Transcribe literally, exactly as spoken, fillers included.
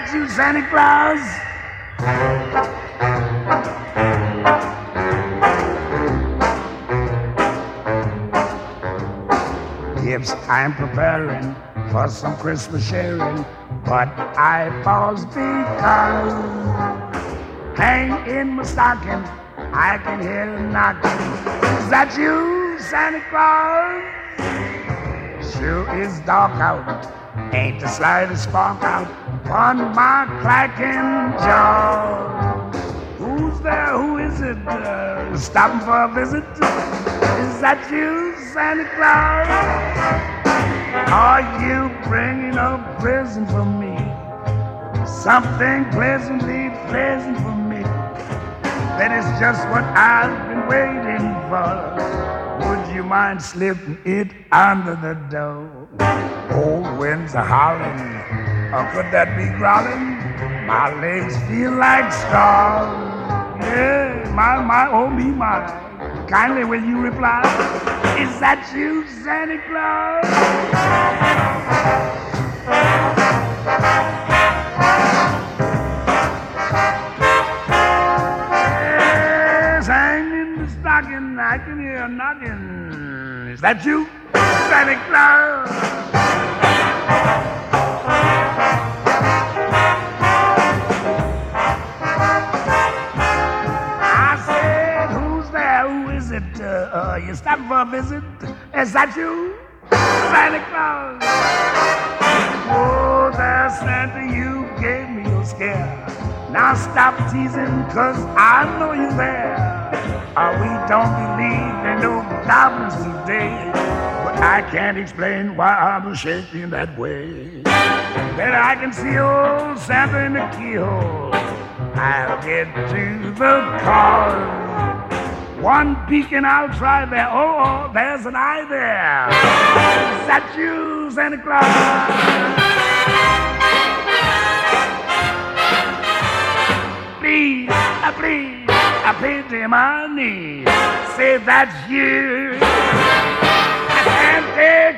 that you, Santa Claus? Gifts I'm preparing for some Christmas sharing, but I pause because hang in my stocking, I can hear a knocking. Is that you, Santa Claus? Sure is dark out, ain't the slightest spark out on my clacking jaw. Who's there? Who is it? Uh, stopping for a visit? Is that you, Santa Claus? Are you bringing a present for me? Something pleasantly pleasant for me. That is just what I've been waiting for. Would you mind slipping it under the door? Old winds are howling, or could that be growling? My legs feel like straws. Yeah, my, my, oh me, my. Kindly will you reply? Is that you, Santa Claus? Yes, hang in the stocking, I can hear a knocking. Is that you, Santa Claus? Uh, uh, you stopping for a visit? Is that you, Santa Claus? Oh, there, Santa, you gave me a scare. Now stop teasing, cause I know you're there. Uh, we don't believe in no goblins today, but I can't explain why I'm shaking that way. Then I can see old Santa in the keyhole. I'll get to the car. One beacon, I'll try there. Oh, oh, there's an eye there. Is that you, Santa Claus? Please, uh, please, I pity my knees. Say that's you. I can't tell.